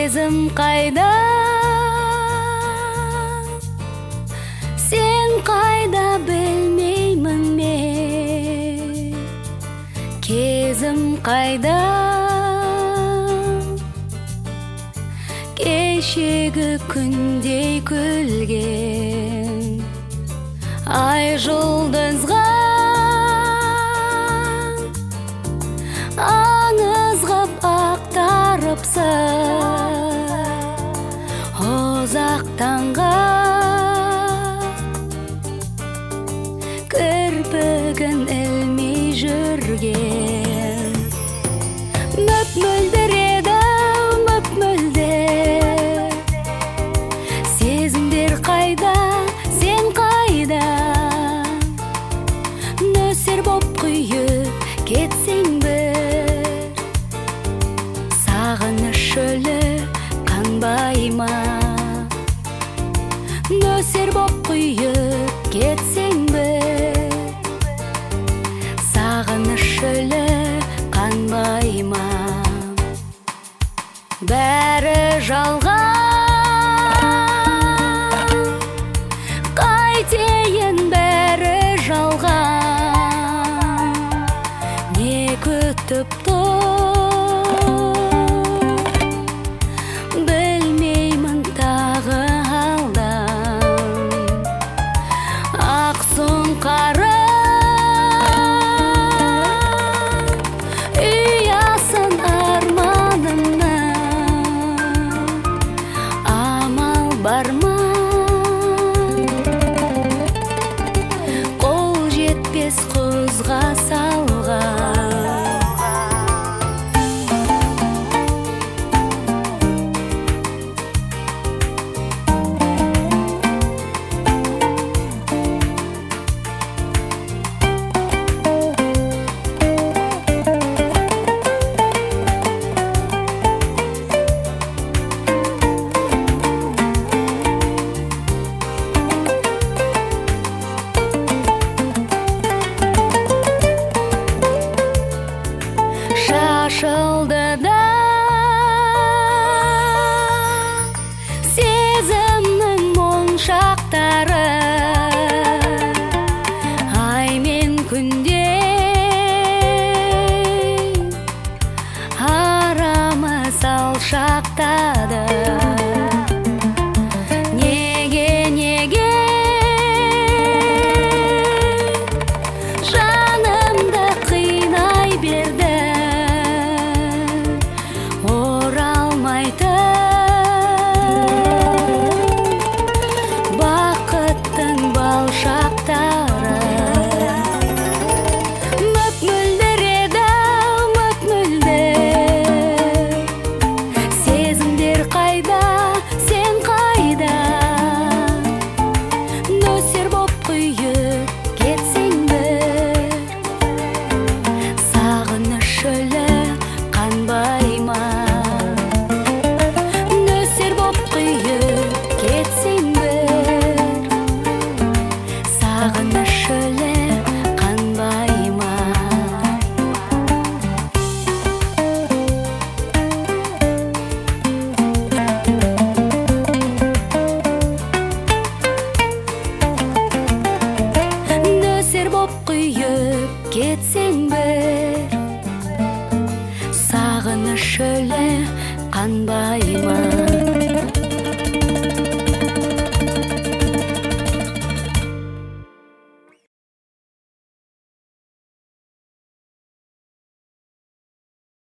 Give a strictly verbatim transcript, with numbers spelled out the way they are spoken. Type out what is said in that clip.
Кезім қайда, сен қайда білмеймін мен. Кезім қайда, кешегі күндей күлген ай жұлдызға аңызғып ақтарыпсың ұзақ таңға кірпігін ілмей жүрген. Мөп-мөлдір еді, мөп-мөлдір сезімдер қайда, сен қайда? Нөсер боп құйып кетсең бір, сағыныш шөлі қанбай ма? Нөсер боп құйып кетсең бір, сағыныш шөлі қанбай ма? Бәрі жалған, қайтейін бәрі жалған. Не күтіп тұр, білмеймін тағы алдан. Ақ сұңқары ұясын арманымның, амал бар ма? Қол жетпес құзға салған. Шашылды да сезімнің моншақтары, ай мен күнде арамыз алшақтады. Неге, неге жанымды қинай берді, бақыттың балшақтары. Мөп-мөлдір еді, мөп-мөлдір сезімдер қайда, сен қайда? Нөсер боп құйып кетсең бір, сағыныш шөлі қанбай ма? Нөсер боп құйып кетсең бір, сағыныш шөлі қанбай ма? Нөсер боп құйып кетсең бір, сағыныш шөлі қанбай ма?